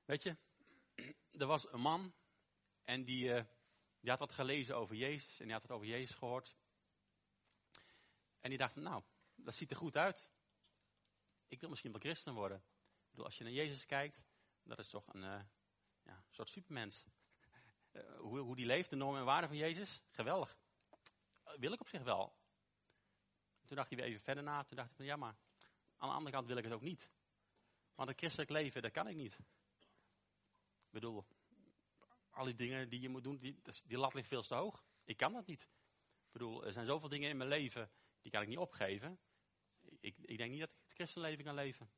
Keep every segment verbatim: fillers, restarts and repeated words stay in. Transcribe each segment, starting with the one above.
Weet je, er was een man en die, uh, die had wat gelezen over Jezus en die had het over Jezus gehoord. En die dacht, nou, dat ziet er goed uit. Ik wil misschien wel christen worden. Ik bedoel, als je naar Jezus kijkt, dat is toch een uh, ja, soort supermens. Uh, hoe, hoe die leeft, de normen en waarden van Jezus, geweldig. Uh, wil ik op zich wel. Toen dacht hij weer even verder na. Toen dacht hij, ja maar, aan de andere kant wil ik het ook niet. Want het christelijk leven, dat kan ik niet. Ik bedoel, al die dingen die je moet doen, die, die lat ligt veel te hoog. Ik kan dat niet. Ik bedoel, er zijn zoveel dingen in mijn leven, die kan ik niet opgeven. Ik, ik denk niet dat ik het christenleven kan leven.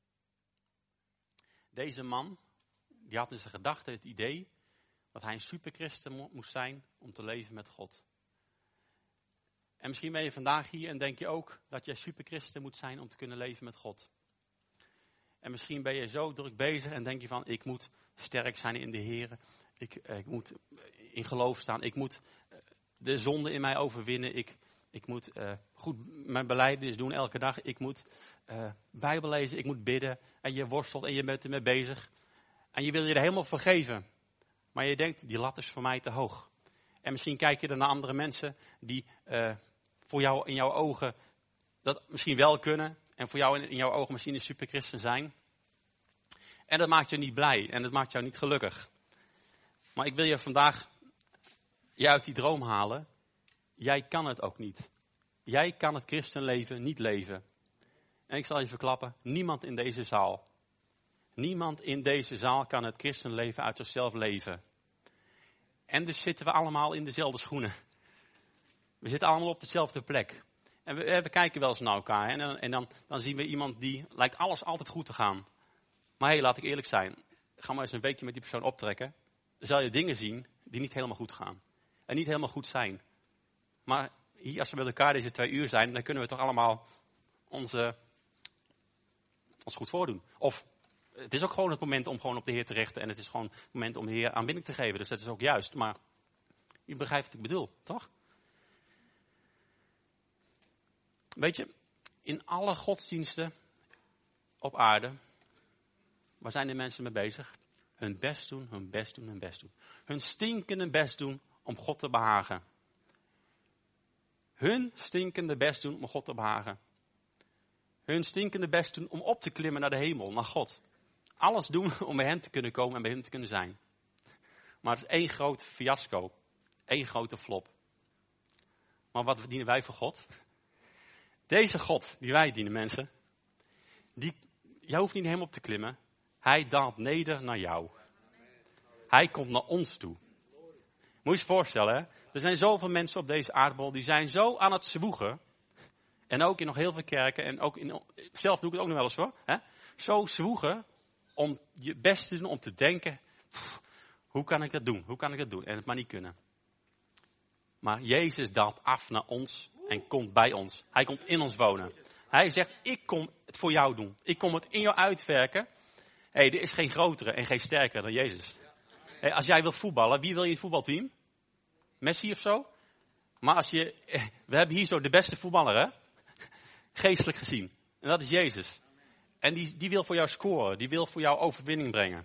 Deze man, die had in zijn gedachten het idee dat hij een superchristen mo- moest zijn om te leven met God. En misschien ben je vandaag hier en denk je ook dat jij superchristen moet zijn om te kunnen leven met God. En misschien ben je zo druk bezig en denk je van, ik moet sterk zijn in de Heer. Ik, ik moet in geloof staan. Ik moet de zonde in mij overwinnen. Ik, ik moet uh, goed mijn belijdenis doen elke dag. Ik moet uh, Bijbel lezen. Ik moet bidden. En je worstelt en je bent ermee bezig. En je wil je er helemaal vergeven. Maar je denkt, die lat is voor mij te hoog. En misschien kijk je er naar andere mensen die uh, voor jou in jouw ogen dat misschien wel kunnen. En voor jou in, in jouw ogen misschien een superchristen zijn. En dat maakt je niet blij. En dat maakt jou niet gelukkig. Maar ik wil je vandaag je uit die droom halen. Jij kan het ook niet. Jij kan het christenleven niet leven. En ik zal je verklappen, niemand in deze zaal. Niemand in deze zaal kan het christenleven uit zichzelf leven. En dus zitten we allemaal in dezelfde schoenen. We zitten allemaal op dezelfde plek. En we, we kijken wel eens naar elkaar. Hè? En, dan, en dan, dan zien we iemand die lijkt alles altijd goed te gaan. Maar hé, hey, laat ik eerlijk zijn. Ga maar eens een weekje met die persoon optrekken. Dan zal je dingen zien die niet helemaal goed gaan. En niet helemaal goed zijn. Maar hier, als we met elkaar deze twee uur zijn, dan kunnen we toch allemaal onze, ons goed voordoen. Of het is ook gewoon het moment om gewoon op de Heer te richten. En het is gewoon het moment om de Heer aanbidding te geven. Dus dat is ook juist. Maar je begrijpt wat ik bedoel, toch? Weet je, in alle godsdiensten op aarde, waar zijn de mensen mee bezig? Hun best doen, hun best doen, hun best doen. Hun stinkende best doen om God te behagen. Hun stinkende best doen om God te behagen. Hun stinkende best doen om op te klimmen naar de hemel, naar God. Alles doen om bij hem te kunnen komen en bij hem te kunnen zijn. Maar het is één groot fiasco. Één grote flop. Maar wat dienen wij voor God? Deze God die wij dienen, mensen. Die, jij hoeft niet naar hem op te klimmen. Hij daalt neder naar jou. Hij komt naar ons toe. Moet je je voorstellen, hè? Er zijn zoveel mensen op deze aardbol die zijn zo aan het zwoegen. En ook in nog heel veel kerken. En ook in, zelf doe ik het ook nog wel eens hoor. Hè? Zo zwoegen om je best te doen om te denken. Pff, hoe kan ik dat doen? Hoe kan ik dat doen? En het maar niet kunnen. Maar Jezus daalt af naar ons en komt bij ons. Hij komt in ons wonen. Hij zegt, ik kom het voor jou doen. Ik kom het in jou uitwerken. Hé, hey, er is geen grotere en geen sterkere dan Jezus. Hey, als jij wil voetballen, wie wil je in het voetbalteam? Messi of zo? Maar als je, we hebben hier zo de beste voetballer, hè? Geestelijk gezien. En dat is Jezus. En die, die wil voor jou scoren. Die wil voor jou overwinning brengen.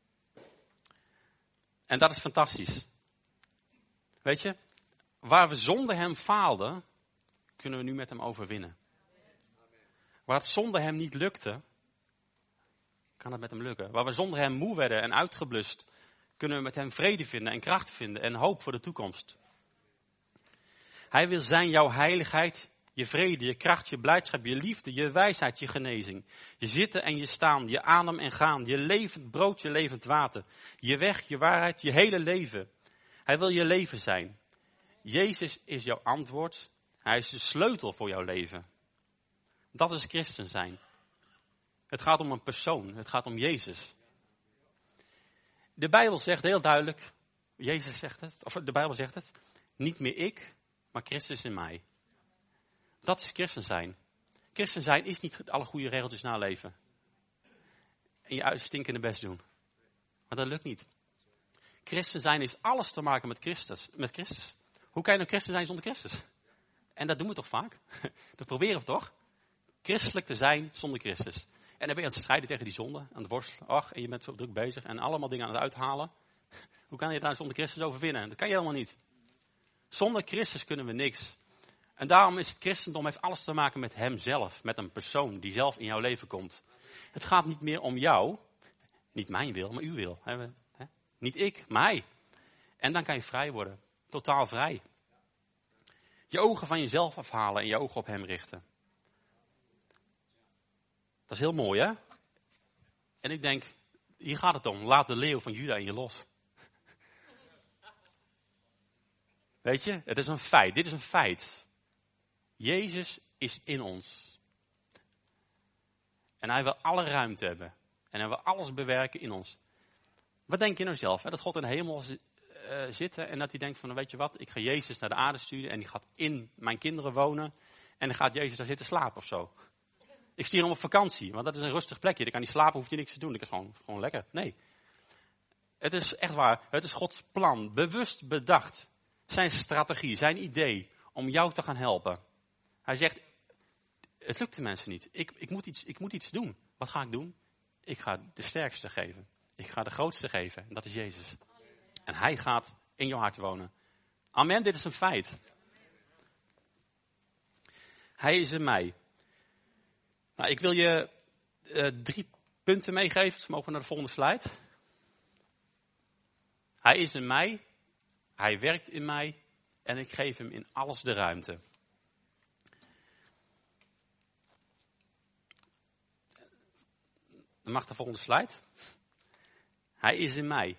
En dat is fantastisch. Weet je, waar we zonder hem faalden, kunnen we nu met hem overwinnen. Waar het zonder hem niet lukte, kan het met hem lukken. Waar we zonder hem moe werden en uitgeblust, kunnen we met hem vrede vinden en kracht vinden en hoop voor de toekomst. Hij wil zijn jouw heiligheid, je vrede, je kracht, je blijdschap, je liefde, je wijsheid, je genezing. Je zitten en je staan, je adem en gaan, je levend brood, je levend water. Je weg, je waarheid, je hele leven. Hij wil je leven zijn. Jezus is jouw antwoord. Hij is de sleutel voor jouw leven. Dat is christen zijn. Het gaat om een persoon. Het gaat om Jezus. De Bijbel zegt heel duidelijk, Jezus zegt het, of de Bijbel zegt het, niet meer ik, maar Christus in mij. Dat is christen zijn. Christen zijn is niet alle goede regeltjes naleven. En je uitstinkende best doen. Maar dat lukt niet. Christen zijn heeft alles te maken met Christus. Met Christus. Hoe kan je nou christen zijn zonder Christus? En dat doen we toch vaak? Dat proberen we toch? Christelijk te zijn zonder Christus. En dan ben je aan het strijden tegen die zonde, aan het worstelen. Ach, en je bent zo druk bezig en allemaal dingen aan het uithalen. Hoe kan je daar zonder Christus overwinnen? Dat kan je helemaal niet. Zonder Christus kunnen we niks. En daarom is het christendom heeft alles te maken met hemzelf. Met een persoon die zelf in jouw leven komt. Het gaat niet meer om jou. Niet mijn wil, maar uw wil. Niet ik, maar hij. En dan kan je vrij worden. Totaal vrij. Je ogen van jezelf afhalen en je ogen op hem richten. Dat is heel mooi, hè? En ik denk, hier gaat het om. Laat de leeuw van Juda in je los. Weet je, het is een feit. Dit is een feit. Jezus is in ons. En hij wil alle ruimte hebben. En hij wil alles bewerken in ons. Wat denk je nou zelf? Hè? Dat God in de hemel uh, zit en dat hij denkt van, weet je wat, ik ga Jezus naar de aarde sturen en die gaat in mijn kinderen wonen. En dan gaat Jezus daar zitten slapen of zo. Ik stuur hem op vakantie, want dat is een rustig plekje. Dan kan hij slapen, hoeft hij niks te doen. Dat is gewoon, gewoon lekker. Nee. Het is echt waar. Het is Gods plan. Bewust bedacht. Zijn strategie, zijn idee om jou te gaan helpen. Hij zegt, het lukt de mensen niet. Ik, ik, moet iets, ik moet iets doen. Wat ga ik doen? Ik ga de sterkste geven. Ik ga de grootste geven. En dat is Jezus. En hij gaat in jouw hart wonen. Amen, dit is een feit. Hij is in mij. Nou, ik wil je uh, drie punten meegeven. Dus mogen we naar de volgende slide. Hij is in mij. Hij werkt in mij. En ik geef hem in alles de ruimte. Dan mag de volgende slide. Hij is in mij.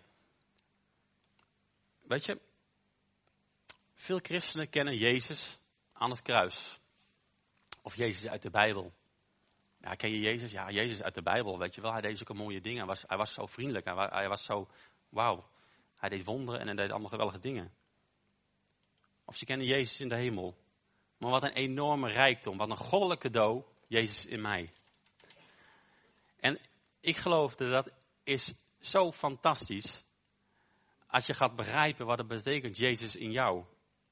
Weet je, veel christenen kennen Jezus aan het kruis. Of Jezus uit de Bijbel. Ja, ken je Jezus? Ja, Jezus uit de Bijbel, weet je wel. Hij deed zulke mooie dingen. Hij was, hij was zo vriendelijk. Hij was, hij was zo, wauw. Hij deed wonderen en hij deed allemaal geweldige dingen. Of ze kennen Jezus in de hemel. Maar wat een enorme rijkdom. Wat een goddelijk cadeau. Jezus in mij. En ik geloofde dat is zo fantastisch. Als je gaat begrijpen wat het betekent Jezus in jou.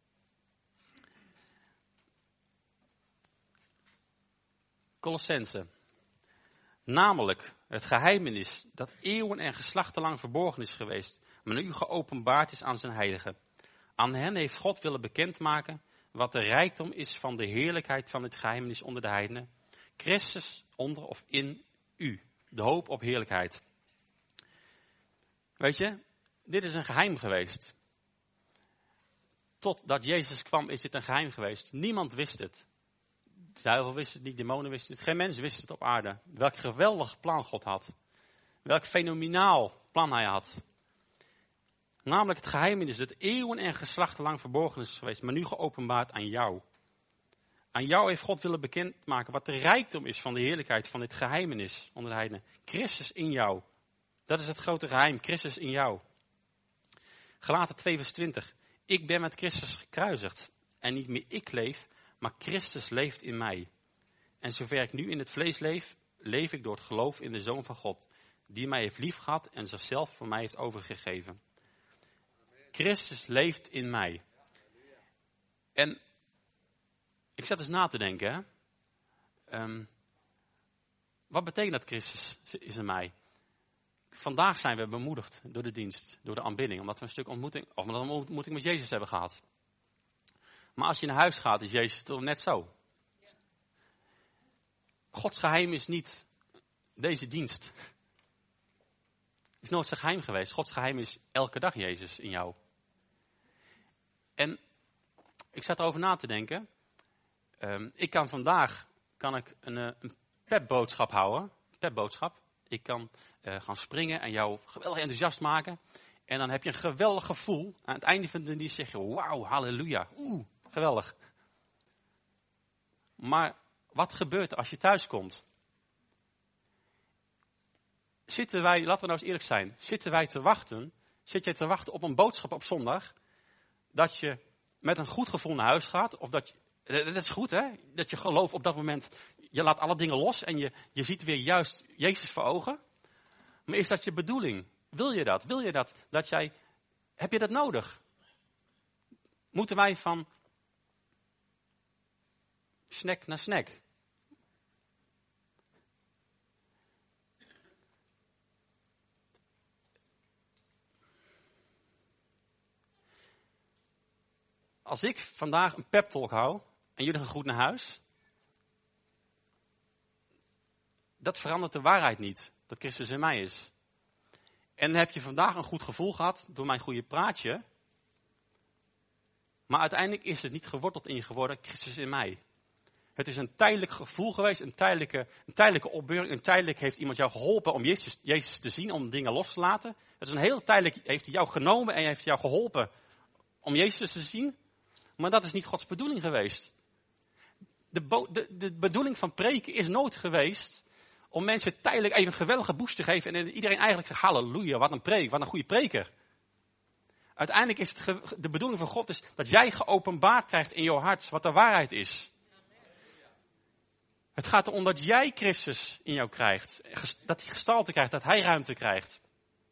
Colossense. Namelijk het geheimenis dat eeuwen en geslachten lang verborgen is geweest. Maar nu geopenbaard is aan zijn heiligen. Aan hen heeft God willen bekendmaken wat de rijkdom is van de heerlijkheid van het geheimenis onder de heidenen. Christus onder of in u. De hoop op heerlijkheid. Weet je, dit is een geheim geweest. Totdat Jezus kwam is dit een geheim geweest. Niemand wist het. De duivel wist het niet, demonen wisten het. Geen mens wist het op aarde. Welk geweldig plan God had. Welk fenomenaal plan hij had. Namelijk het geheimenis dat eeuwen en geslachten lang verborgen is geweest. Maar nu geopenbaard aan jou. Aan jou heeft God willen bekendmaken wat de rijkdom is van de heerlijkheid van dit geheimenis onder de heidenen. Christus in jou. Dat is het grote geheim. Christus in jou. Galaten twee vers twintig. Ik ben met Christus gekruisigd. En niet meer ik leef, maar Christus leeft in mij. En zover ik nu in het vlees leef, leef ik door het geloof in de Zoon van God. Die mij heeft liefgehad en zichzelf voor mij heeft overgegeven. Christus leeft in mij. En ik zat eens na te denken. Hè? Um, wat betekent dat Christus is in mij? Vandaag zijn we bemoedigd door de dienst, door de aanbidding. Omdat we een stuk ontmoeting, of omdat we een ontmoeting met Jezus hebben gehad. Maar als je naar huis gaat, is Jezus toch net zo. Gods geheim is niet deze dienst. Het is nooit zijn geheim geweest. Gods geheim is elke dag Jezus in jou. En ik zat erover na te denken. Um, ik kan vandaag kan ik een, een pepboodschap houden. Pepboodschap. Ik kan uh, gaan springen en jou geweldig enthousiast maken. En dan heb je een geweldig gevoel. Aan het einde van de dienst zeg je, wauw, halleluja. Oeh, geweldig. Maar wat gebeurt er als je thuis komt? Zitten wij, laten we nou eens eerlijk zijn. Zitten wij te wachten, zit jij te wachten op een boodschap op zondag. Dat je met een goed gevoel naar huis gaat. Of dat je, dat is goed hè. Dat je gelooft op dat moment. Je laat alle dingen los en je, je ziet weer juist Jezus voor ogen. Maar is dat je bedoeling? Wil je dat? Wil je dat? Dat jij, heb je dat nodig? Moeten wij van snack naar snack? Als ik vandaag een pep talk hou en jullie gaan goed naar huis, dat verandert de waarheid niet, dat Christus in mij is. En dan heb je vandaag een goed gevoel gehad door mijn goede praatje, maar uiteindelijk is het niet geworteld in je geworden, Christus in mij. Het is een tijdelijk gevoel geweest, een tijdelijke, een tijdelijke opbeuring. Een tijdelijk heeft iemand jou geholpen om Jezus, Jezus te zien, om dingen los te laten. Het is een heel tijdelijk, heeft hij jou genomen en heeft jou geholpen om Jezus te zien. Maar dat is niet Gods bedoeling geweest. De, bo- de, de bedoeling van preken is nooit geweest om mensen tijdelijk even een geweldige boost te geven. En iedereen eigenlijk zegt, halleluja, wat een preek, wat een goede preker. Uiteindelijk is het ge- de bedoeling van God is dat jij geopenbaard krijgt in jouw hart wat de waarheid is. Het gaat erom dat jij Christus in jou krijgt. Dat hij gestalte krijgt, dat hij ruimte krijgt.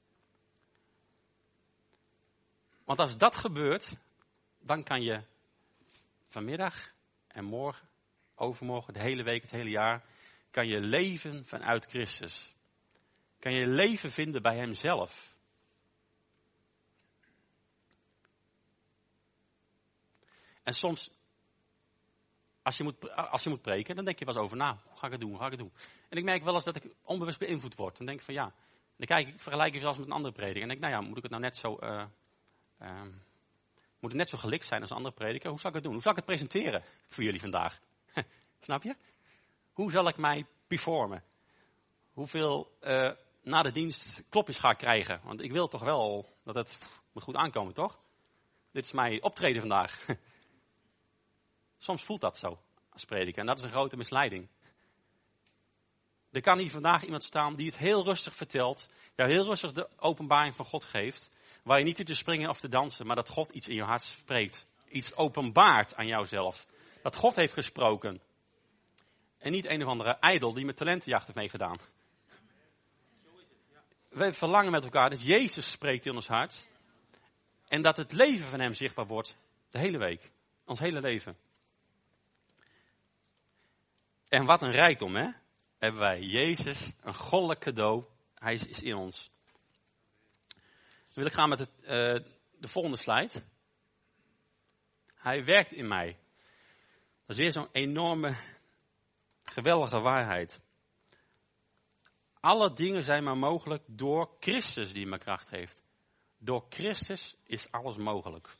Want als dat gebeurt, dan kan je vanmiddag en morgen, overmorgen, de hele week, het hele jaar, kan je leven vanuit Christus. Kan je leven vinden bij hemzelf. En soms, als je moet, als je moet preken, dan denk je wel eens over na. Hoe ga ik het doen? Hoe ga ik het doen? En ik merk wel eens dat ik onbewust beïnvloed word. Dan denk ik van ja, dan kijk ik, vergelijk ik zelfs met een andere prediker. En denk nou ja, moet ik het nou net zo, uh, uh, moet het net zo gelikt zijn als een andere prediker? Hoe zal ik het doen? Hoe zal ik het presenteren voor jullie vandaag? Snap je? Hoe zal ik mij performen? Hoeveel uh, na de dienst klopjes ga ik krijgen? Want ik wil toch wel dat het moet goed aankomen, toch? Dit is mijn optreden vandaag. Soms voelt dat zo als prediker en dat is een grote misleiding. Er kan hier vandaag iemand staan die het heel rustig vertelt, jou heel rustig de openbaring van God geeft, waar je niet zit te springen of te dansen, maar dat God iets in je hart spreekt. Iets openbaart aan jouzelf. Dat God heeft gesproken. En niet een of andere ijdel die met talentenjacht heeft meegedaan. We verlangen met elkaar dat Jezus spreekt in ons hart. En dat het leven van hem zichtbaar wordt. De hele week. Ons hele leven. En wat een rijkdom, hè? Hebben wij Jezus, een goddelijk cadeau. Hij is, is in ons. Dan wil ik gaan met het, uh, de volgende slide. Hij werkt in mij. Dat is weer zo'n enorme, geweldige waarheid. Alle dingen zijn maar mogelijk door Christus die me kracht geeft. Door Christus is alles mogelijk.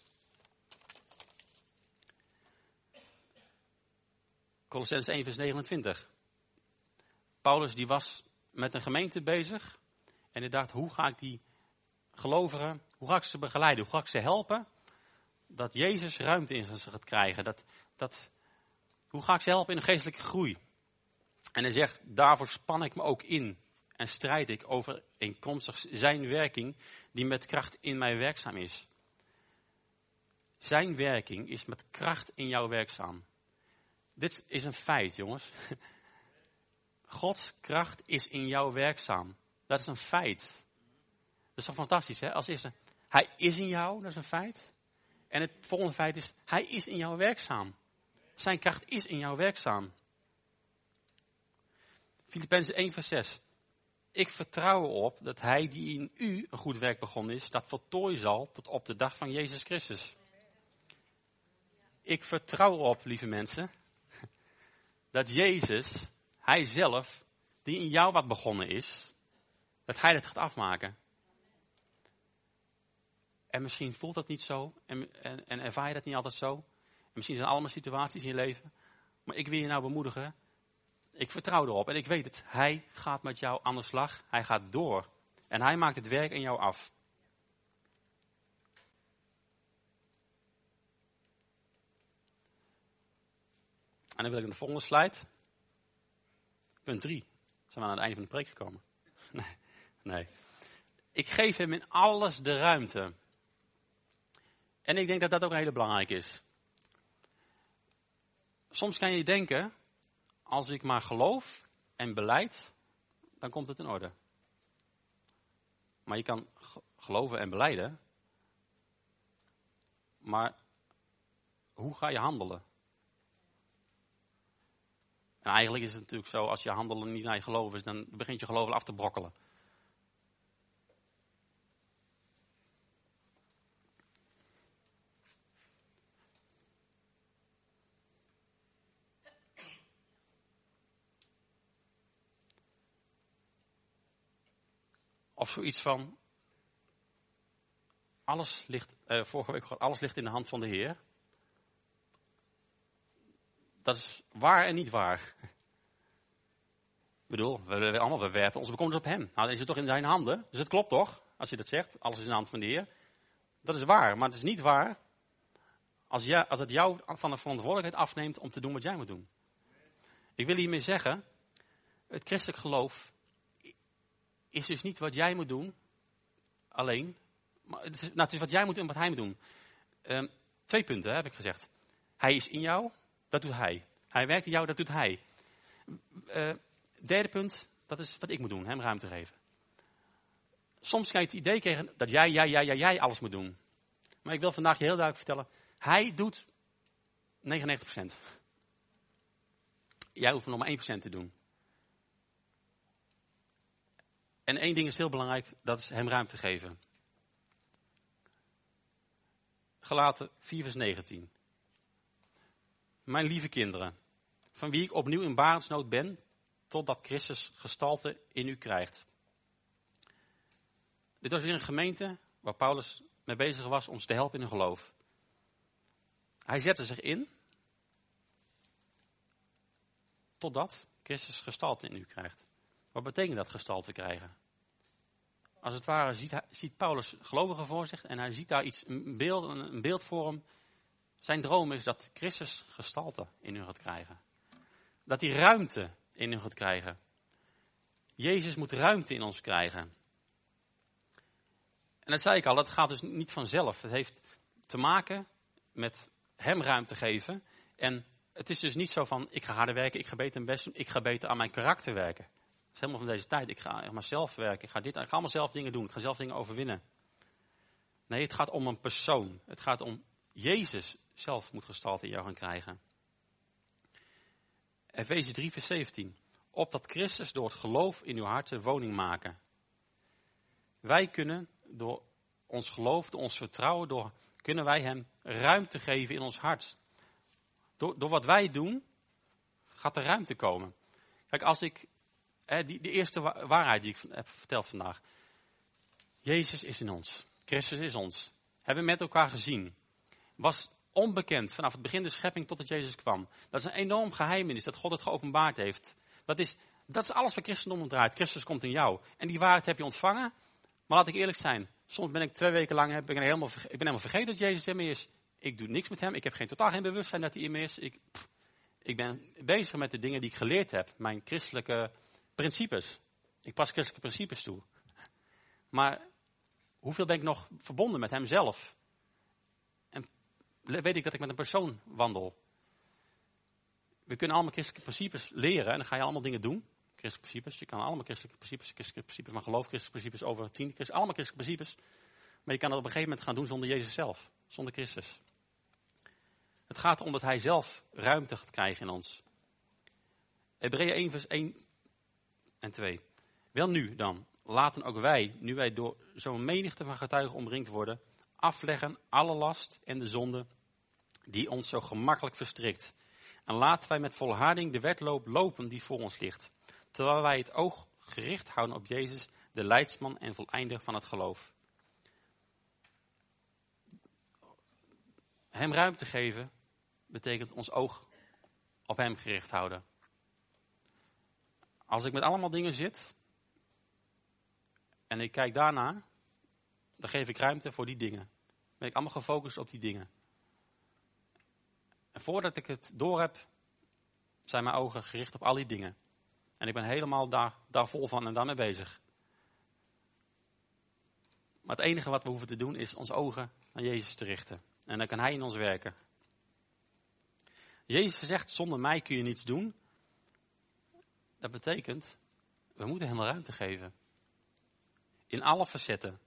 Colossenzen één vers negenentwintig. Paulus die was met een gemeente bezig. En hij dacht, hoe ga ik die gelovigen, hoe ga ik ze begeleiden? Hoe ga ik ze helpen? Dat Jezus ruimte in ze gaat krijgen. Dat, dat, hoe ga ik ze helpen in een geestelijke groei? En hij zegt, daarvoor span ik me ook in. En strijd ik overeenkomstig zijn werking die met kracht in mij werkzaam is. Zijn werking is met kracht in jou werkzaam. Dit is een feit, jongens. Gods kracht is in jou werkzaam. Dat is een feit. Dat is toch fantastisch, hè? Als eerste, hij is in jou, dat is een feit. En het volgende feit is, hij is in jou werkzaam. Zijn kracht is in jou werkzaam. Filippenzen één vers zes. Ik vertrouw erop dat hij die in u een goed werk begonnen is, dat voltooien zal tot op de dag van Jezus Christus. Ik vertrouw erop, lieve mensen, dat Jezus, hij zelf, die in jou wat begonnen is, dat hij dat gaat afmaken. En misschien voelt dat niet zo, en, en, en ervaar je dat niet altijd zo. En misschien zijn er allemaal situaties in je leven. Maar ik wil je nou bemoedigen. Ik vertrouw erop en ik weet het. Hij gaat met jou aan de slag. Hij gaat door. En hij maakt het werk in jou af. En dan wil ik naar de volgende slide. Punt drie. Zijn we aan het einde van de preek gekomen? Nee. nee. Ik geef hem in alles de ruimte. En ik denk dat dat ook heel belangrijk is. Soms kan je denken, als ik maar geloof en beleid, dan komt het in orde. Maar je kan geloven en belijden. Maar hoe ga je handelen? En eigenlijk is het natuurlijk zo, als je handelen niet naar je geloof is, dan begint je geloof af te brokkelen. Of zoiets van, alles ligt, uh, vorige week gehad, alles ligt in de hand van de Heer. Dat is waar en niet waar. Ik bedoel, we, we, allemaal, we werpen onze bekommernis op hem. Nou, dan is het toch in zijn handen. Dus het klopt toch, als je dat zegt. Alles is in de hand van de Heer. Dat is waar, maar het is niet waar als, jij, als het jou van de verantwoordelijkheid afneemt om te doen wat jij moet doen. Ik wil hiermee zeggen, het christelijk geloof is dus niet wat jij moet doen, alleen. Maar het, is, nou, het is wat jij moet doen en wat hij moet doen. Um, twee punten, hè, heb ik gezegd. Hij is in jou, dat doet hij. Hij werkt in jou, dat doet hij. Uh, derde punt, dat is wat ik moet doen, hem ruimte geven. Soms kan je het idee krijgen dat jij, jij, jij, jij, jij alles moet doen. Maar ik wil vandaag je heel duidelijk vertellen, hij doet negenennegentig procent. Jij hoeft nog maar één procent te doen. En één ding is heel belangrijk, dat is hem ruimte geven. Galaten vier vers negentien. Mijn lieve kinderen, van wie ik opnieuw in barensnood ben, totdat Christus gestalte in u krijgt. Dit was weer een gemeente waar Paulus mee bezig was om ze te helpen in hun geloof. Hij zette zich in, totdat Christus gestalte in u krijgt. Wat betekent dat gestalte krijgen? Als het ware ziet, hij, ziet Paulus gelovigen voor zich en hij ziet daar iets, een beeld, een beeld voor hem. Zijn droom is dat Christus gestalte in u gaat krijgen. Dat hij ruimte in u gaat krijgen. Jezus moet ruimte in ons krijgen. En dat zei ik al, dat gaat dus niet vanzelf. Het heeft te maken met hem ruimte geven. En het is dus niet zo van, ik ga harder werken, ik ga beter mijn best doen, ik ga beter aan mijn karakter werken. Het is helemaal van deze tijd. Ik ga maar zelf werken. Ik ga, dit, ik ga allemaal zelf dingen doen. Ik ga zelf dingen overwinnen. Nee, het gaat om een persoon. Het gaat om Jezus zelf moet gestalte in jou gaan krijgen. Efeze drie vers zeventien. Opdat Christus door het geloof in uw harten woning maken. Wij kunnen door ons geloof, door ons vertrouwen, door, kunnen wij hem ruimte geven in ons hart. Door, door wat wij doen, gaat er ruimte komen. Kijk, als ik... He, die, de eerste wa- waarheid die ik heb verteld vandaag. Jezus is in ons. Christus is ons. Hebben we met elkaar gezien. Was onbekend vanaf het begin de schepping tot dat Jezus kwam. Dat is een enorm geheimenis dat God het geopenbaard heeft. Dat is, dat is alles waar christendom om draait. Christus komt in jou. En die waarheid heb je ontvangen. Maar laat ik eerlijk zijn. Soms ben ik twee weken lang heb ik helemaal, ik ben helemaal vergeten dat Jezus in me is. Ik doe niks met hem. Ik heb geen, totaal geen bewustzijn dat hij in me is. Ik, pff, ik ben bezig met de dingen die ik geleerd heb. Mijn christelijke principes. Ik pas christelijke principes toe. Maar hoeveel ben ik nog verbonden met hemzelf? En weet ik dat ik met een persoon wandel? We kunnen allemaal christelijke principes leren en dan ga je allemaal dingen doen. Christelijke principes, je kan allemaal christelijke principes, christelijke principes van geloof, christelijke principes over tien, allemaal christelijke principes. Maar je kan het op een gegeven moment gaan doen zonder Jezus zelf, zonder Christus. Het gaat erom dat hij zelf ruimte gaat krijgen in ons. Hebreeën één vers één en twee. Wel nu dan, laten ook wij, nu wij door zo'n menigte van getuigen omringd worden, afleggen alle last en de zonde die ons zo gemakkelijk verstrikt. En laten wij met volharding de wedloop lopen die voor ons ligt. Terwijl wij het oog gericht houden op Jezus, de leidsman en voleinder van het geloof. Hem ruimte geven betekent ons oog op hem gericht houden. Als ik met allemaal dingen zit en ik kijk daarna, dan geef ik ruimte voor die dingen. Dan ben ik allemaal gefocust op die dingen. En voordat ik het door heb, zijn mijn ogen gericht op al die dingen. En ik ben helemaal daar, daar vol van en daarmee bezig. Maar het enige wat we hoeven te doen is onze ogen naar Jezus te richten. En dan kan hij in ons werken. Jezus zegt, zonder mij kun je niets doen. Dat betekent, we moeten hem ruimte geven. In alle facetten.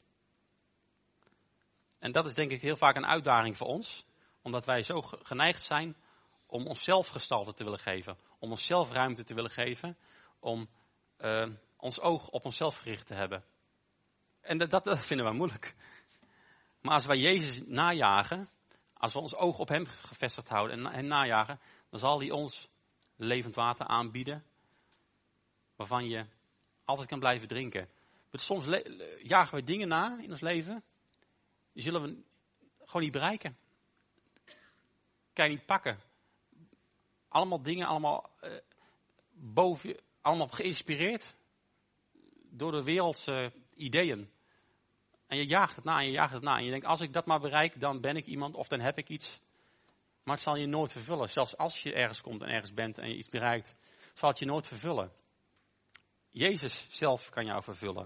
En dat is denk ik heel vaak een uitdaging voor ons. Omdat wij zo geneigd zijn om onszelf gestalte te willen geven. Om onszelf ruimte te willen geven. Om uh, ons oog op onszelf gericht te hebben. En dat, dat, dat vinden we moeilijk. Maar als wij Jezus najagen. Als we ons oog op hem gevestigd houden en hem najagen. Dan zal hij ons levend water aanbieden. Waarvan je altijd kan blijven drinken. Soms le- jagen we dingen na in ons leven, die zullen we gewoon niet bereiken. Kan je niet pakken. Allemaal dingen, allemaal uh, boven je, allemaal geïnspireerd door de wereldse ideeën. En je jaagt het na en je jaagt het na. En je denkt, als ik dat maar bereik, dan ben ik iemand of dan heb ik iets. Maar het zal je nooit vervullen. Zelfs als je ergens komt en ergens bent en je iets bereikt, zal het je nooit vervullen. Jezus zelf kan jou vervullen.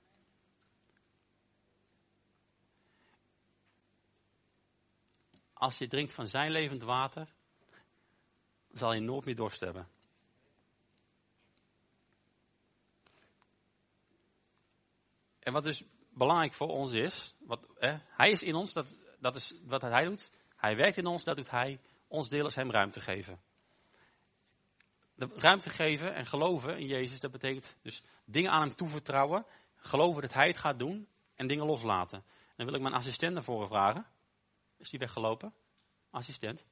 Als je drinkt van zijn levend water, zal je nooit meer dorst hebben. En wat dus belangrijk voor ons is, wat, hè, hij is in ons, dat, dat is wat hij doet. Hij werkt in ons, dat doet hij. Ons deel is hem ruimte geven. De ruimte geven en geloven in Jezus, dat betekent dus dingen aan hem toevertrouwen. Geloven dat hij het gaat doen en dingen loslaten. Dan wil ik mijn assistent naar voren vragen. Is die weggelopen? Assistent.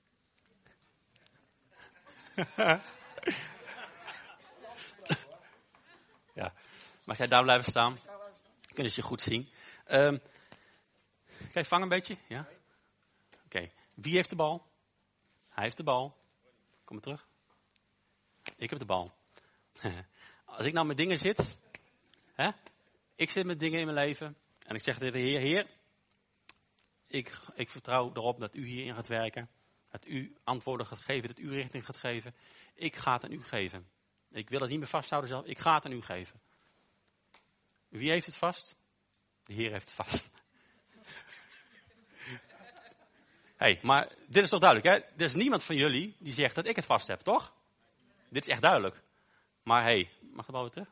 Ja, mag jij daar blijven staan? Kunnen ze je goed zien. Um, Kijk, vang een beetje. Ja? Oké. Okay. Wie heeft de bal? Hij heeft de bal. Kom maar terug. Ik heb de bal. Als ik nou met dingen zit. Hè? Ik zit met dingen in mijn leven. En ik zeg tegen de Heer, Heer. Ik, ik vertrouw erop dat u hierin gaat werken. Dat u antwoorden gaat geven. Dat u richting gaat geven. Ik ga het aan u geven. Ik wil het niet meer vasthouden zelf. Ik ga het aan u geven. Wie heeft het vast? De Heer heeft het vast. Hé, hey, maar dit is toch duidelijk, hè? Er is niemand van jullie die zegt dat ik het vast heb, toch? Dit is echt duidelijk. Maar hé, hey, mag de bal weer terug?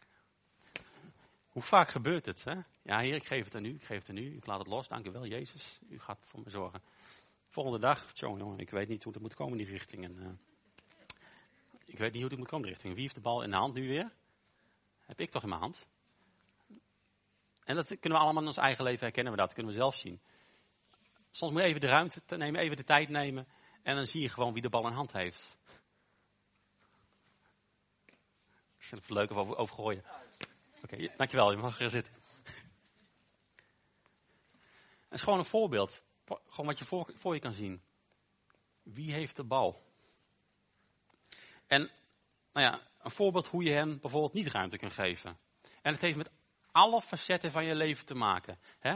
Hoe vaak gebeurt het, hè? Ja, Heer, ik geef het aan u, ik geef het aan u. Ik laat het los, dank u wel, Jezus. U gaat voor me zorgen. Volgende dag, tjonge, jongen, ik weet niet hoe het moet komen in die richting. En, uh, ik weet niet hoe het moet komen in die richting. Wie heeft de bal in de hand nu weer? Heb ik toch in mijn hand? En dat kunnen we allemaal in ons eigen leven herkennen we dat. Dat kunnen we zelf zien. Soms moet je even de ruimte nemen, even de tijd nemen. En dan zie je gewoon wie de bal in hand heeft. Ik vind het leuk of over, over gooien. Oké, okay, dankjewel. Je mag er zitten. Het is gewoon een voorbeeld. Gewoon wat je voor, voor je kan zien. Wie heeft de bal? En nou ja, een voorbeeld hoe je hem bijvoorbeeld niet ruimte kunt geven. En het heeft met alle facetten van je leven te maken. Hè?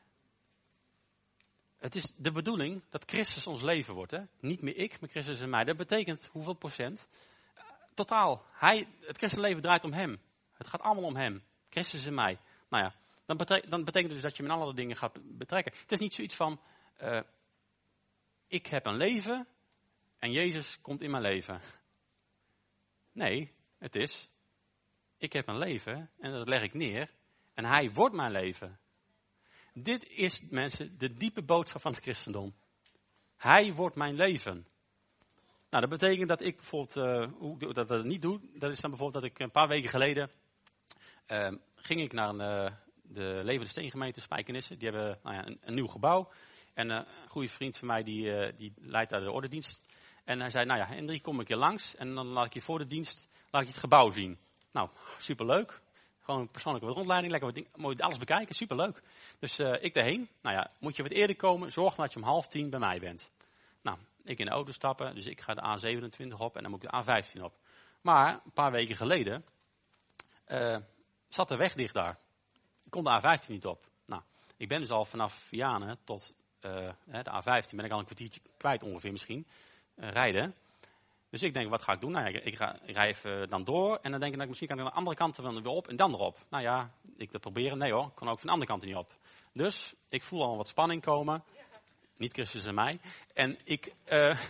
Het is de bedoeling dat Christus ons leven wordt. Hè? Niet meer ik, maar Christus en mij. Dat betekent hoeveel procent? Uh, totaal. Hij, het christenleven draait om hem. Het gaat allemaal om hem. Christus en mij. Nou ja, dan, betek, dan betekent dus dat je met alle dingen gaat betrekken. Het is niet zoiets van, uh, ik heb een leven en Jezus komt in mijn leven. Nee, het is, ik heb een leven en dat leg ik neer en hij wordt mijn leven. Dit is, mensen, de diepe boodschap van het christendom. Hij wordt mijn leven. Nou, dat betekent dat ik bijvoorbeeld, uh, hoe ik dat, dat niet doe, dat is dan bijvoorbeeld dat ik een paar weken geleden, uh, ging ik naar een, uh, de Levende Steengemeente Spijkenisse. Die hebben nou ja, een, een nieuw gebouw. En uh, een goede vriend van mij, die, uh, die leidt daar de ordendienst. En hij zei, nou ja, Hendrik, kom een keer langs en dan laat ik je voor de dienst, laat ik je het gebouw zien. Nou, superleuk. Gewoon een persoonlijke rondleiding, lekker wat ding, mooi alles bekijken, superleuk. Dus uh, ik daarheen. Nou ja, moet je wat eerder komen, zorg dat je om half tien bij mij bent. Nou, ik in de auto stappen, dus ik ga de A zevenentwintig op en dan moet ik de A vijftien op. Maar een paar weken geleden uh, zat de weg dicht daar. Ik kon de A vijftien niet op. Nou, ik ben dus al vanaf Vianen tot uh, de A vijftien, ben ik al een kwartiertje kwijt ongeveer misschien, uh, rijden. Dus ik denk, wat ga ik doen? Nou, ik, ik, ga, ik rij even dan door en dan denk ik, dat ik misschien kan ik aan de andere kant er weer op en dan erop. Nou ja, ik dat proberen. Nee hoor, ik kan ook van de andere kant er niet op. Dus ik voel al wat spanning komen. Niet Christus en mij. En ik, uh,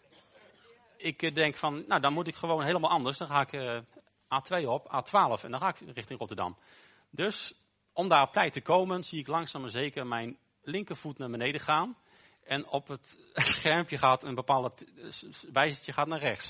ik denk van, nou dan moet ik gewoon helemaal anders. Dan ga ik uh, A twee op, A twaalf en dan ga ik richting Rotterdam. Dus om daar op tijd te komen, zie ik langzaam maar zeker mijn linkervoet naar beneden gaan. En op het schermpje gaat een bepaalde wijzertje gaat naar rechts.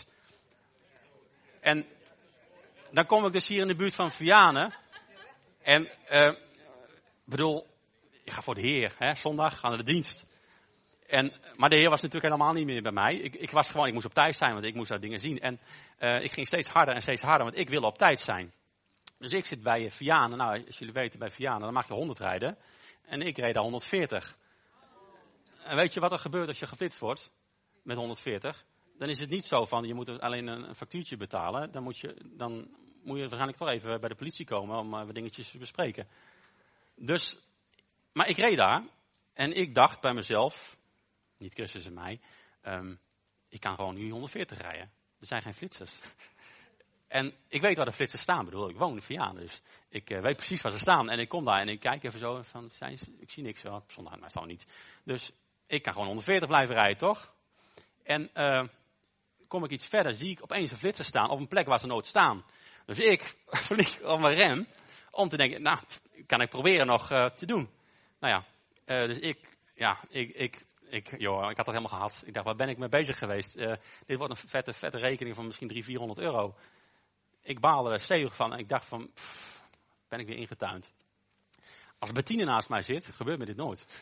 En dan kom ik dus hier in de buurt van Vianen. En uh, bedoel, ik ga voor de Heer, hè, zondag, ga naar de dienst. En, maar de Heer was natuurlijk helemaal niet meer bij mij. Ik, ik was gewoon, ik moest op tijd zijn, want ik moest daar dingen zien. En uh, ik ging steeds harder en steeds harder, want ik wil op tijd zijn. Dus ik zit bij Vianen. Nou, als jullie weten, bij Vianen, dan mag je honderd rijden. En ik reed daar honderdveertig. En weet je wat er gebeurt als je geflitst wordt met honderdveertig? Dan is het niet zo van, je moet alleen een, een factuurtje betalen. Dan moet, je, dan moet je waarschijnlijk toch even bij de politie komen om uh, wat dingetjes te bespreken. Dus, maar ik reed daar. En ik dacht bij mezelf, niet Christus en mij, um, ik kan gewoon nu honderdveertig rijden. Er zijn geen flitsers. En ik weet waar de flitsers staan. Ik bedoel, ik woon in Vianen, dus ik uh, weet precies waar ze staan. En ik kom daar en ik kijk even zo van, zijn ze, ik zie niks. Wel, zondag, maar zal niet. Dus ik kan gewoon honderdveertig blijven rijden, toch? En uh, kom ik iets verder, zie ik opeens een flitser staan op een plek waar ze nooit staan. Dus ik vlieg op mijn rem om te denken, nou, kan ik proberen nog uh, te doen. Nou ja, uh, dus ik, ja, ik, ik, ik, joh, ik had het helemaal gehad. Ik dacht, waar ben ik mee bezig geweest? Uh, dit wordt een vette, vette rekening van misschien driehonderd, vierhonderd euro. Ik baalde er stevig van en ik dacht van, pff, ben ik weer ingetuind. Als Bettine naast mij zit, gebeurt me dit nooit.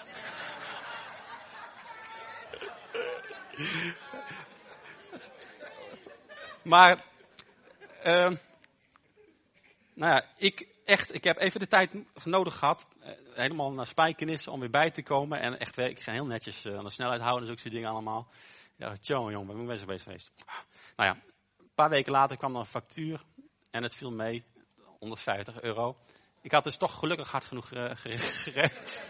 Maar, uh, nou ja, ik echt, ik heb even de tijd nodig gehad, uh, helemaal naar Spijkenis om weer bij te komen. En echt, ik ga heel netjes uh, aan de snelheid houden, dus ook zo'n dingen allemaal. Ja, tjonge jongen, ben ik bezig bezig geweest. Nou ja, een paar weken later kwam er een factuur en het viel mee, honderdvijftig euro. Ik had dus toch gelukkig hard genoeg uh, gered.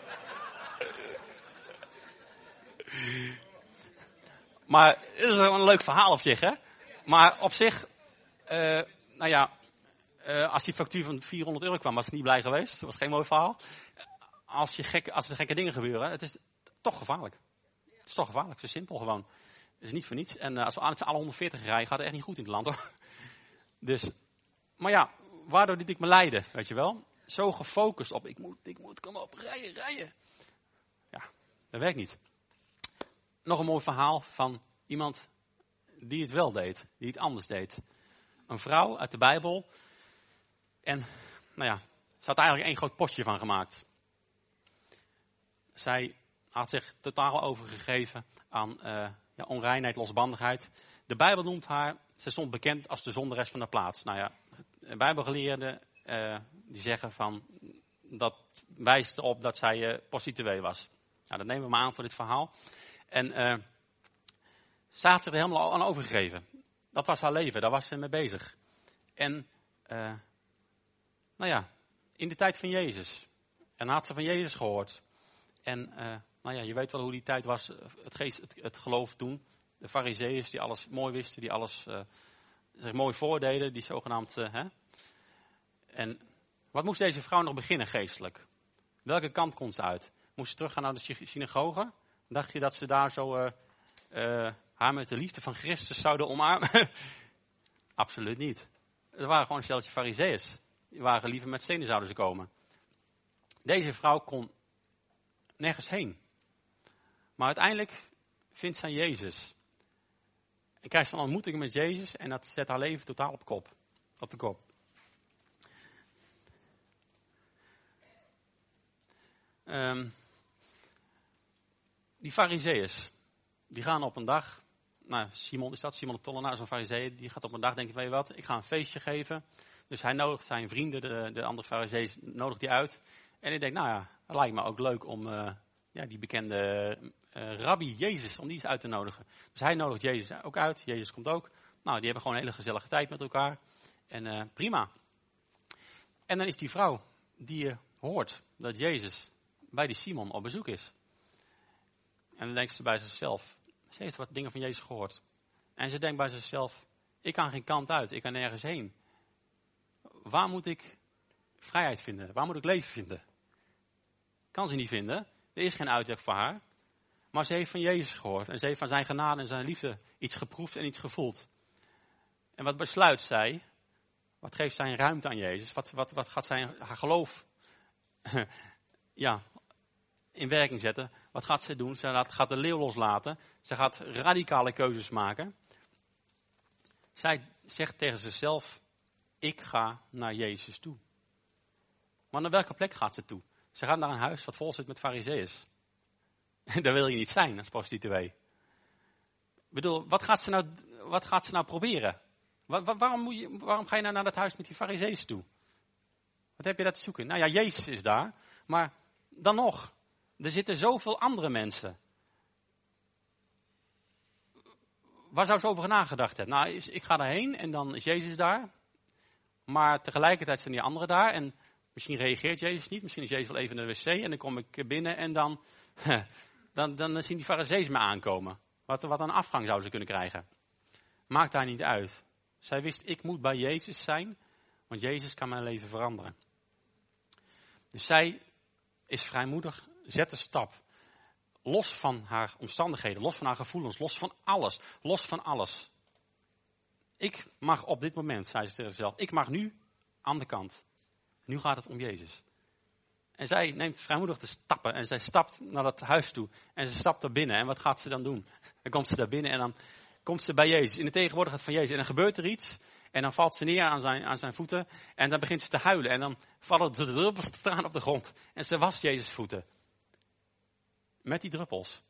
Maar het is wel een leuk verhaal op zich, hè? Maar op zich, uh, nou ja, uh, als die factuur van vierhonderd euro kwam, was het niet blij geweest. Dat was geen mooi verhaal. Als, je gek, als er gekke dingen gebeuren, het is toch gevaarlijk. Het is toch gevaarlijk, zo simpel gewoon. Het is niet voor niets. En uh, als we aan alle honderdveertig rijden, gaat het echt niet goed in het land, hoor. Dus, maar ja, waardoor liet ik me leiden, weet je wel? Zo gefocust op, ik moet, ik moet, kom op, rijden, rijden. Ja, dat werkt niet. Nog een mooi verhaal van iemand die het wel deed, die het anders deed. Een vrouw uit de Bijbel. En, nou ja, ze had eigenlijk één groot potje van gemaakt. Zij had zich totaal overgegeven aan uh, ja, onreinheid, losbandigheid. De Bijbel noemt haar, ze stond bekend als de zondares van de plaats. Nou ja, Bijbelgeleerden uh, die zeggen van, dat wijst erop dat zij uh, prostituee was. Nou, dat nemen we maar aan voor dit verhaal. En uh, ze had zich er helemaal aan overgegeven. Dat was haar leven, daar was ze mee bezig. En, uh, nou ja, in de tijd van Jezus. En had ze van Jezus gehoord. En, uh, nou ja, je weet wel hoe die tijd was, het, geest, het, het geloof toen. De Farizeeërs die alles mooi wisten, die alles uh, zich mooi voordeden, die zogenaamd, uh, hè. En wat moest deze vrouw nog beginnen geestelijk? Welke kant kon ze uit? Moest ze teruggaan naar de synagoge? Dacht je dat ze daar zo uh, uh, haar met de liefde van Christus zouden omarmen? Absoluut niet. Er waren gewoon een steltje Farizeeërs. Die waren liever met stenen zouden ze komen. Deze vrouw kon nergens heen. Maar uiteindelijk vindt zij Jezus. En krijgt ze een ontmoeting met Jezus en dat zet haar leven totaal op kop. Op de kop. Um, die Farizeeërs, die gaan op een dag, nou Simon is dat, Simon de tollenaar is een Farizeeër, die gaat op een dag denken, weet je wat, ik ga een feestje geven. Dus hij nodigt zijn vrienden, de, de andere Farizeeërs, nodigt die uit. En ik denk, nou ja, het lijkt me ook leuk om uh, ja, die bekende uh, rabbi Jezus, om die eens uit te nodigen. Dus hij nodigt Jezus ook uit, Jezus komt ook. Nou, die hebben gewoon een hele gezellige tijd met elkaar. En uh, prima. En dan is die vrouw die uh, hoort dat Jezus bij die Simon op bezoek is. En dan denkt ze bij zichzelf, ze heeft wat dingen van Jezus gehoord. En ze denkt bij zichzelf, ik kan geen kant uit, ik kan nergens heen. Waar moet ik vrijheid vinden? Waar moet ik leven vinden? Kan ze niet vinden. Er is geen uitweg voor haar. Maar ze heeft van Jezus gehoord. En ze heeft van zijn genade en zijn liefde iets geproefd en iets gevoeld. En wat besluit zij? Wat geeft zij ruimte aan Jezus? Wat, wat, wat gaat zij haar geloof ja, in werking zetten? Wat gaat ze doen? Ze gaat de leeuw loslaten. Ze gaat radicale keuzes maken. Zij zegt tegen zichzelf, ik ga naar Jezus toe. Maar naar welke plek gaat ze toe? Ze gaat naar een huis wat vol zit met Farizeeërs. En daar wil je niet zijn als prostituee. Ik bedoel, wat gaat ze nou, wat gaat ze nou proberen? Waar, waar, waarom, moet je, waarom ga je nou naar dat huis met die farizeeën toe? Wat heb je daar te zoeken? Nou ja, Jezus is daar. Maar dan nog, er zitten zoveel andere mensen. Waar zou ze over nagedacht hebben? Nou, ik ga daarheen en dan is Jezus daar. Maar tegelijkertijd zijn die anderen daar. En misschien reageert Jezus niet. Misschien is Jezus wel even naar de wc. En dan kom ik binnen en dan, dan, dan zien die farizeeën me aankomen. Wat, wat een afgang zou ze kunnen krijgen. Maakt daar niet uit. Zij wist, ik moet bij Jezus zijn. Want Jezus kan mijn leven veranderen. Dus zij is vrijmoedig, zet de stap. Los van haar omstandigheden, los van haar gevoelens, los van alles. Los van alles. Ik mag op dit moment, zei ze tegen zichzelf, ik mag nu aan de kant. Nu gaat het om Jezus. En zij neemt vrijmoedig de stappen en zij stapt naar dat huis toe. En ze stapt er binnen. En wat gaat ze dan doen? Dan komt ze daar binnen en dan komt ze bij Jezus. In de tegenwoordigheid van Jezus. En dan gebeurt er iets. En dan valt ze neer aan zijn, aan zijn voeten. En dan begint ze te huilen. En dan vallen de druppels traan op de grond. En ze wast Jezus' voeten. Met die druppels.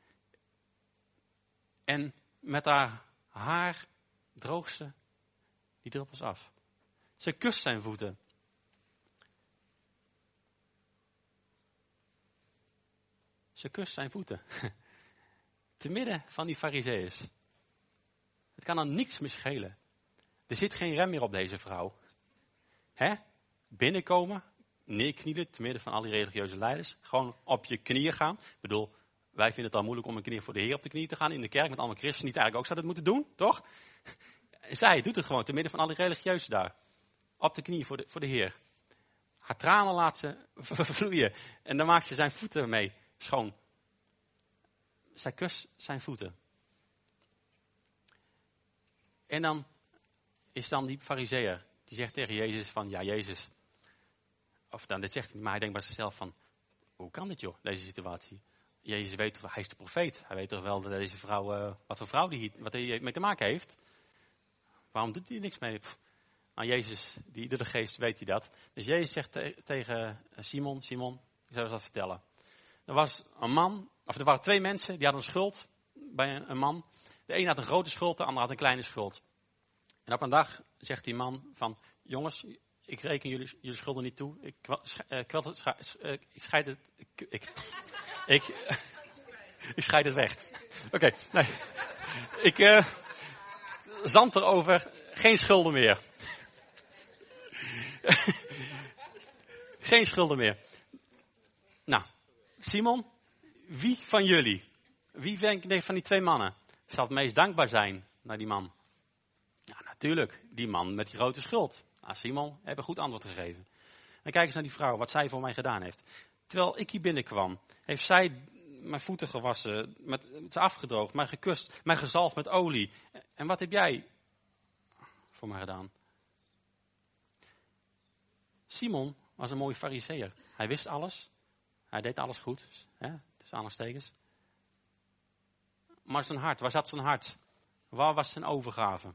En met haar haar droogt ze die druppels af. Ze kust zijn voeten. Ze kust zijn voeten. Te midden van die farizeeën. Het kan dan niets meer schelen. Er zit geen rem meer op deze vrouw. Hè? Binnenkomen, neerknielen, te midden van al die religieuze leiders. Gewoon op je knieën gaan. Ik bedoel, wij vinden het al moeilijk om een keer voor de Heer op de knieën te gaan in de kerk. Met allemaal christenen die het eigenlijk ook zouden moeten doen, toch? Zij doet het gewoon, te midden van al die religieuzen daar. Op de knieën voor de, voor de Heer. Haar tranen laat ze vloeien. En dan maakt ze zijn voeten mee schoon. Zij kust zijn voeten. En dan is dan die farizeeër, die zegt tegen Jezus van, ja Jezus, of dan, dit zegt hij niet, maar hij denkt bij zichzelf van, hoe kan dit joh, deze situatie? Jezus weet toch, hij is de profeet, hij weet toch wel dat deze vrouw, uh, wat voor vrouw die hier, wat hij mee te maken heeft. Waarom doet hij er niks mee? Pff. Maar Jezus, die door de geest weet hij dat. Dus Jezus zegt te, tegen Simon, Simon, ik zal je wat vertellen. Er was een man, of er waren twee mensen, die hadden een schuld bij een, een man. De een had een grote schuld, de ander had een kleine schuld. En op een dag zegt die man van, jongens, ik reken jullie, jullie schulden niet toe. Ik, uh, kwelt het, uh, ik scheid het, ik, ik, ik, uh, ik scheid het weg. Oké, okay, nee. Ik uh, zand erover, geen schulden meer. Geen schulden meer. Nou, Simon, wie van jullie, wie denkt van die twee mannen, zal het meest dankbaar zijn naar die man? Ja, natuurlijk, die man met die grote schuld. Nou, Simon heeft een goed antwoord gegeven. Dan kijken ze naar die vrouw, wat zij voor mij gedaan heeft. Terwijl ik hier binnenkwam, heeft zij mijn voeten gewassen, met, met afgedroogd, mij gekust, mij gezalfd met olie. En wat heb jij voor mij gedaan? Simon was een mooie farizeeër. Hij wist alles. Hij deed alles goed. Hè, tussen aanhalingstekens. Maar zijn hart, waar zat zijn hart? Waar was zijn overgave?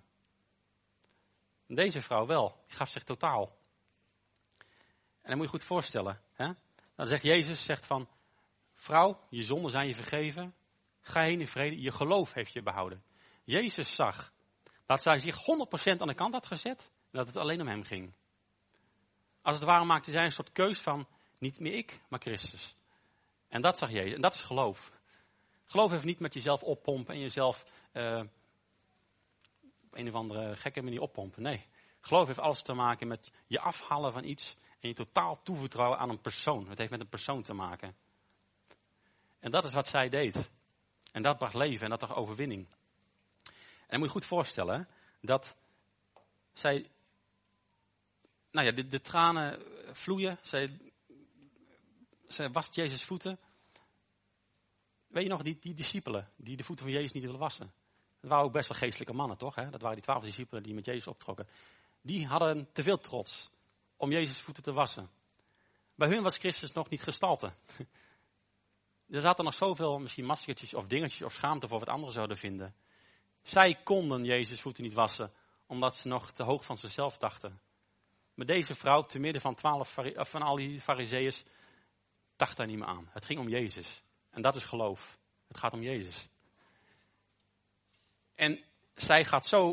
Deze vrouw wel. Die gaf zich totaal. En dan moet je goed voorstellen. Hè? Dan zegt Jezus, zegt van, vrouw, je zonden zijn je vergeven. Ga heen in vrede. Je geloof heeft je behouden. Jezus zag dat zij zich honderd procent aan de kant had gezet. En dat het alleen om hem ging. Als het ware maakte zij een soort keus van, niet meer ik, maar Christus. En dat zag Jezus. En dat is geloof. Geloof heeft niet met jezelf oppompen en jezelf uh, op een of andere gekke manier oppompen. Nee. Geloof heeft alles te maken met je afhalen van iets en je totaal toevertrouwen aan een persoon. Het heeft met een persoon te maken. En dat is wat zij deed. En dat bracht leven en dat bracht overwinning. En dan moet je goed voorstellen dat zij, nou ja, de, de tranen vloeien. Zij, zij wast Jezus' voeten. Weet je nog, die, die discipelen die de voeten van Jezus niet willen wassen. Dat waren ook best wel geestelijke mannen, toch? Hè? Dat waren die twaalf discipelen die met Jezus optrokken. Die hadden te veel trots om Jezus' voeten te wassen. Bij hun was Christus nog niet gestalte. Er zaten nog zoveel misschien maskertjes of dingetjes of schaamte voor wat anderen zouden vinden. Zij konden Jezus' voeten niet wassen, omdat ze nog te hoog van zichzelf dachten. Maar deze vrouw, te midden van, twaalf, van al die farizeeën, dacht daar niet meer aan. Het ging om Jezus. En dat is geloof. Het gaat om Jezus. En zij gaat zo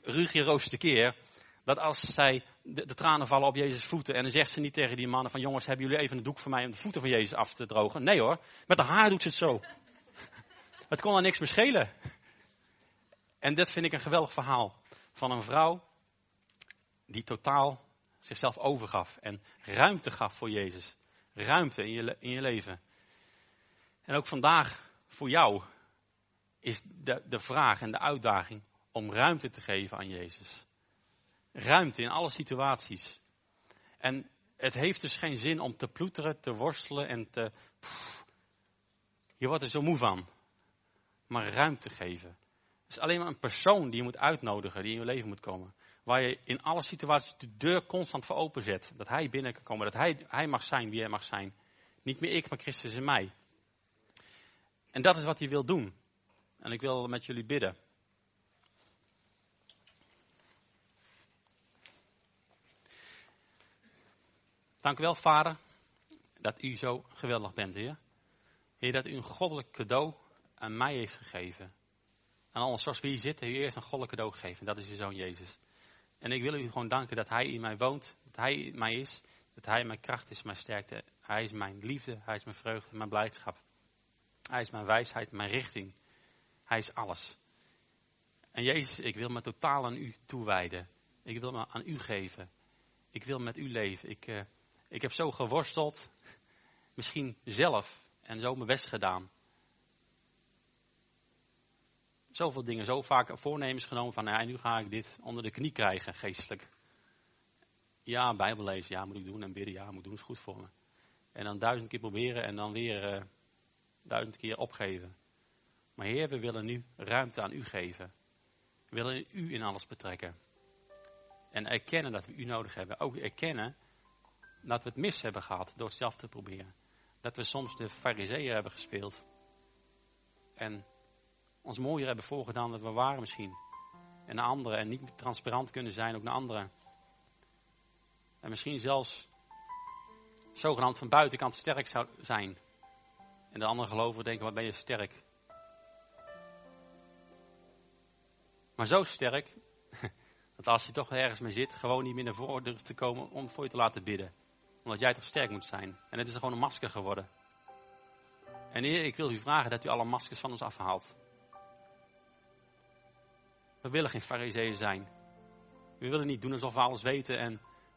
Rugie Roos tekeer, dat als zij de, de tranen vallen op Jezus' voeten en dan zegt ze niet tegen die mannen van jongens, hebben jullie even een doek voor mij om de voeten van Jezus af te drogen? Nee hoor, met haar haar doet ze het zo. Het kon haar niks meer schelen. En dat vind ik een geweldig verhaal van een vrouw die totaal zichzelf overgaf en ruimte gaf voor Jezus. Ruimte in je, in je leven. En ook vandaag voor jou is de, de vraag en de uitdaging om ruimte te geven aan Jezus. Ruimte in alle situaties. En het heeft dus geen zin om te ploeteren, te worstelen en te... Pff, je wordt er zo moe van. Maar ruimte geven. Het is alleen maar een persoon die je moet uitnodigen, die in je leven moet komen. Waar je in alle situaties de deur constant voor openzet. Dat hij binnen kan komen, dat hij, hij mag zijn wie hij mag zijn. Niet meer ik, maar Christus in mij. En dat is wat hij wil doen. En ik wil met jullie bidden. Dank u wel, Vader, dat u zo geweldig bent, Heer. Heer, dat u een goddelijk cadeau aan mij heeft gegeven. En alles zoals we hier zitten, u heeft een goddelijk cadeau gegeven. Dat is uw Zoon Jezus. En ik wil u gewoon danken dat hij in mij woont, dat hij in mij is, dat hij mijn kracht is, mijn sterkte. Hij is mijn liefde, hij is mijn vreugde, mijn blijdschap. Hij is mijn wijsheid, mijn richting. Hij is alles. En Jezus, ik wil me totaal aan u toewijden. Ik wil me aan u geven. Ik wil met u leven. Ik, uh, ik heb zo geworsteld, misschien zelf, en zo mijn best gedaan. Zoveel dingen, zo vaak voornemens genomen van, ja, nu ga ik dit onder de knie krijgen, geestelijk. Ja, Bijbel lezen, ja, moet ik doen. En bidden, ja, moet doen, is goed voor me. En dan duizend keer proberen en dan weer uh, duizend keer opgeven. Maar Heer, we willen nu ruimte aan u geven. We willen u in alles betrekken. En erkennen dat we u nodig hebben. Ook erkennen dat we het mis hebben gehad door het zelf te proberen. Dat we soms de fariseeën hebben gespeeld. En ons mooier hebben voorgedaan dan we waren misschien. En naar anderen. En niet transparant kunnen zijn ook naar anderen. En misschien zelfs zogenaamd van buitenkant sterk zou zijn. En de andere gelovigen denken, wat ben je sterk. Maar zo sterk, dat als je toch ergens mee zit, gewoon niet meer naar voren durft te komen om voor je te laten bidden. Omdat jij toch sterk moet zijn. En het is gewoon een masker geworden. En Heer, ik wil u vragen dat u alle maskers van ons afhaalt. We willen geen fariseeën zijn. We willen niet doen alsof we alles weten en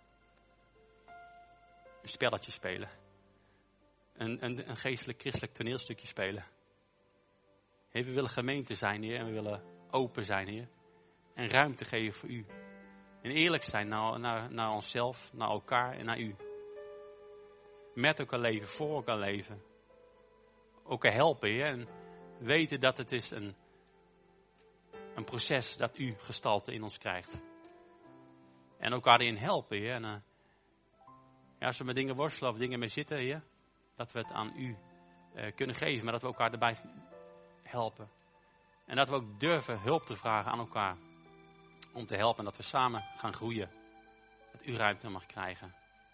een spelletje spelen. Een, een, een geestelijk christelijk toneelstukje spelen. Heer, we willen gemeente zijn, Heer, en we willen open zijn, Heer. En ruimte geven voor u. En eerlijk zijn naar, naar, naar onszelf, naar elkaar en naar u. Met elkaar leven, voor elkaar leven. Elkaar helpen, Heer. En weten dat het is een, een proces dat u gestalte in ons krijgt. En elkaar erin helpen, Heer. En uh, ja, als we met dingen worstelen of dingen mee zitten, Heer. Dat we het aan u uh, kunnen geven, maar dat we elkaar erbij helpen. En dat we ook durven hulp te vragen aan elkaar. Om te helpen en dat we samen gaan groeien. Dat u ruimte mag krijgen.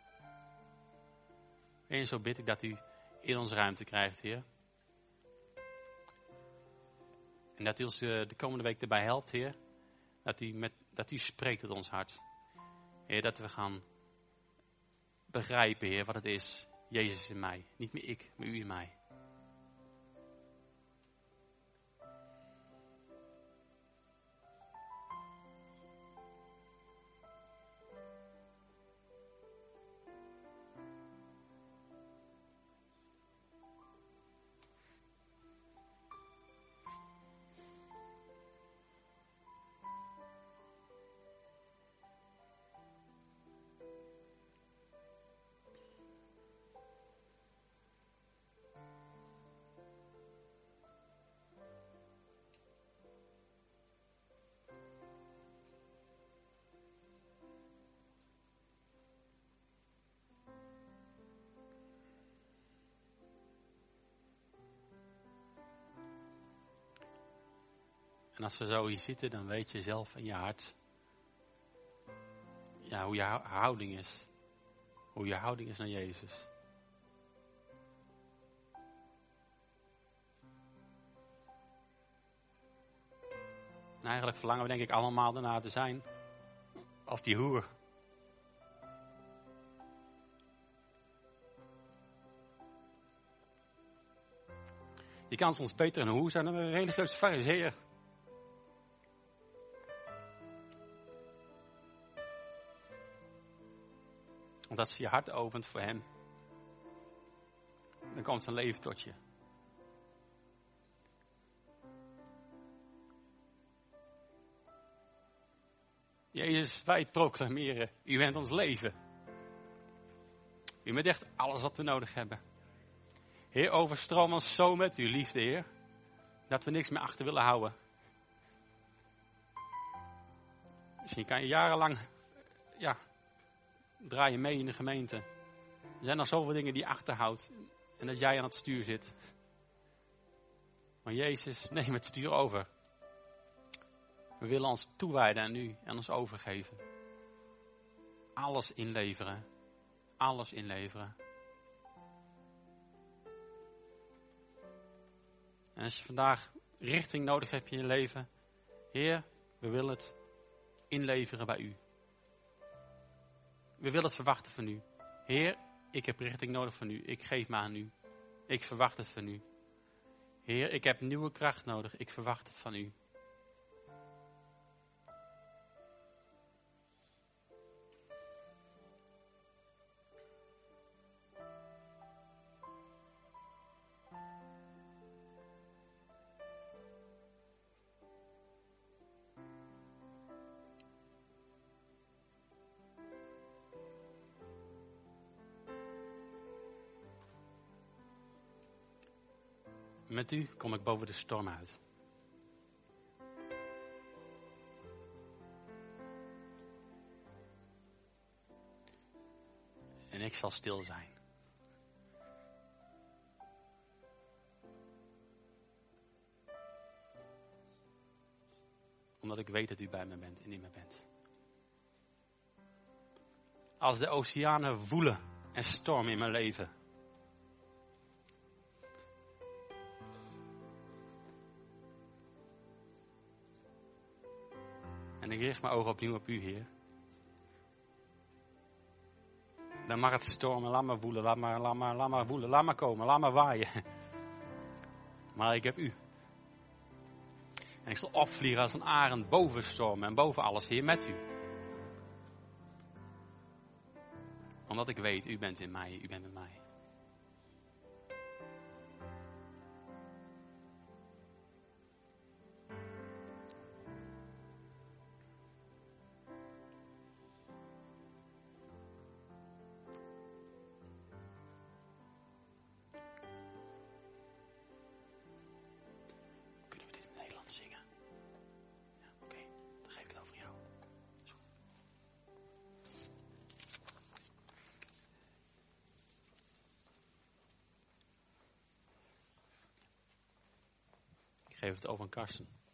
En zo bid ik dat u in ons ruimte krijgt, Heer. En dat u ons de komende week erbij helpt, Heer. Dat u, met, dat u spreekt tot ons hart. Heer, dat we gaan begrijpen, Heer, wat het is. Jezus in mij. Niet meer ik, maar u in mij. En als we zo hier zitten, dan weet je zelf in je hart, ja, hoe je houding is. Hoe je houding is naar Jezus. En eigenlijk verlangen we denk ik allemaal daarna te zijn als die hoer. Je kan soms beter een hoer zijn dan een religieuze farizeeër. Want als je je hart opent voor hem, dan komt zijn leven tot je. Jezus, wij proclameren, u bent ons leven. U bent echt alles wat we nodig hebben. Heer, overstroom ons zo met uw liefde, Heer, dat we niks meer achter willen houden. Misschien kan je jarenlang, ja, draai je mee in de gemeente. Er zijn nog zoveel dingen die je achterhoudt en dat jij aan het stuur zit. Maar Jezus, neem het stuur over. We willen ons toewijden aan u en ons overgeven. Alles inleveren. Alles inleveren. En als je vandaag richting nodig hebt in je leven. Heer, we willen het inleveren bij u. We willen het verwachten van u. Heer, ik heb richting nodig van u. Ik geef me aan u. Ik verwacht het van u. Heer, ik heb nieuwe kracht nodig. Ik verwacht het van u. Met u kom ik boven de storm uit. En ik zal stil zijn. Omdat ik weet dat u bij me bent en in me bent. Als de oceanen woelen en stormen in mijn leven. En ik richt mijn ogen opnieuw op u, Heer. Dan mag het stormen, laat maar woelen, laat maar, laat maar, laat maar woelen, laat maar komen, laat maar waaien. Maar ik heb u. En ik zal opvliegen als een arend boven stormen en boven alles, Heer, met u. Omdat ik weet, u bent in mij, u bent met mij. Ik geef het over aan Karsten.